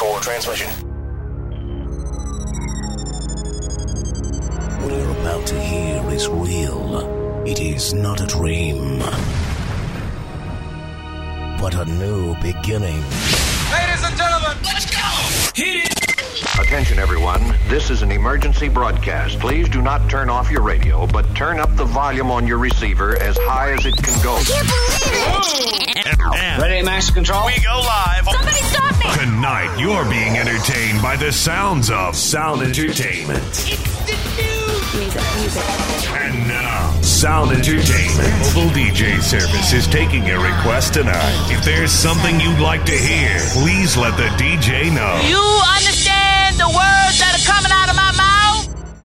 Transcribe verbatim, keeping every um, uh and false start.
for transmission. What you're about to hear is real. It is not a dream, but a new beginning. Ladies and gentlemen, let's go! Hit it! Attention, everyone. This is an emergency broadcast. Please do not turn off your radio, but turn up the volume on your receiver as high as it can go. I can't believe it! Ready, master control? We go live. Somebody stop me! Tonight, you're being entertained by the sounds of Sound Entertainment. It's the news! Music, music. And now, Sound Entertainment mobile D J service is taking a request tonight. If there's something you'd like to hear, please let the D J know. You understand the words that are coming out